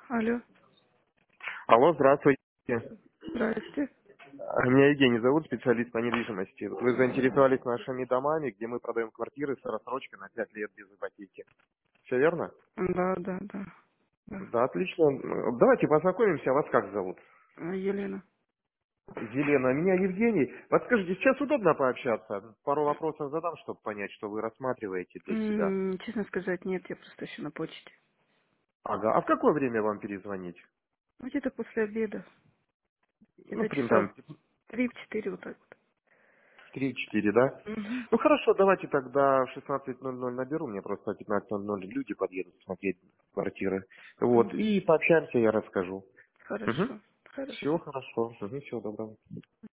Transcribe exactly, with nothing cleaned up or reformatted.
Алло, Алло, здравствуйте. здрасте. А, Меня Евгений зовут, специалист по недвижимости. Вот вы заинтересовались нашими домами, где мы продаем квартиры с рассрочкой на пять лет без ипотеки. Все верно? Да, да, да, да. Да, отлично. Давайте познакомимся. А вас как зовут? А, Елена. Елена. Меня Евгений. Подскажите, сейчас удобно пообщаться? Пару вопросов задам, чтобы понять, что вы рассматриваете для себя. М, Честно сказать, нет, я просто еще на почте. Ага. А в какое время вам перезвонить? Ну, где-то после обеда. Ну, Где-то примерно часа три в четыре вот так вот. в три-четыре, да? Угу, Ну хорошо, давайте тогда в шестнадцать ноль ноль наберу, мне просто в пятнадцать ноль ноль люди подъедут смотреть квартиры. Вот, угу. и пообщаемся, я расскажу. Угу. Хорошо, Все хорошо. хорошо, угу, всего доброго.